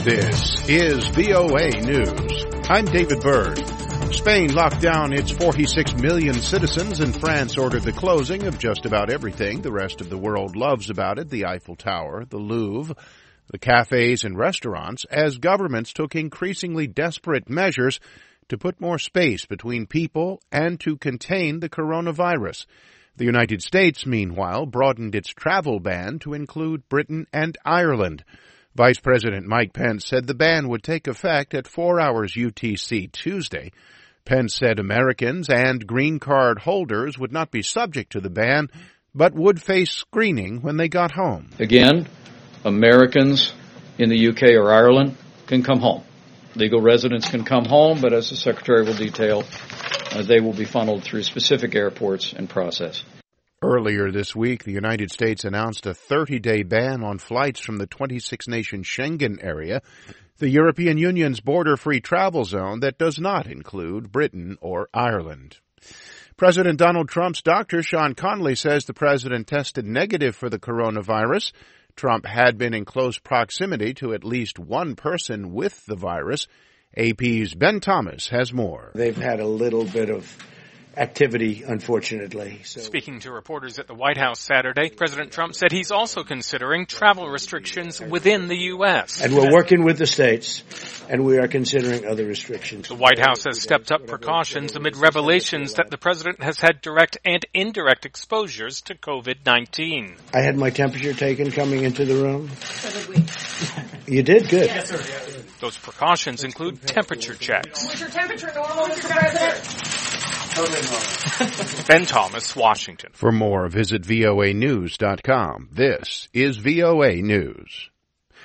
This is VOA News. I'm David Byrd. Spain locked down its 46 million citizens, and France ordered the closing of just about everything the rest of the world loves about it, the Eiffel Tower, the Louvre, the cafes and restaurants, as governments took increasingly desperate measures to put more space between people and to contain the coronavirus. The United States, meanwhile, broadened its travel ban to include Britain and Ireland. Vice President Mike Pence said the ban would take effect at 4 hours UTC Tuesday. Pence said Americans and green card holders would not be subject to the ban, but would face screening when they got home. Again, Americans in the UK or Ireland can come home. Legal residents can come home, but as the Secretary will detail, they will be funneled through specific airports and processed. Earlier this week, the United States announced a 30-day ban on flights from the 26-nation Schengen area, the European Union's border-free travel zone that does not include Britain or Ireland. President Donald Trump's doctor, Sean Conley, says the president tested negative for the coronavirus. Trump had been in close proximity to at least one person with the virus. AP's Ben Thomas has more. They've had a little bit of activity, unfortunately. Speaking to reporters at the White House Saturday, President Trump said he's also considering travel restrictions within the U.S. And we're working with the states, and we are considering other restrictions. The White House has stepped up precautions amid revelations that the president has had direct and indirect exposures to COVID-19. I had my temperature taken coming into the room. So did we. You did? Good. Yes, sir. Those precautions include temperature checks. Was your temperature normal, Mr. President? Ben Thomas, Washington. For more, visit voanews.com. This is VOA News.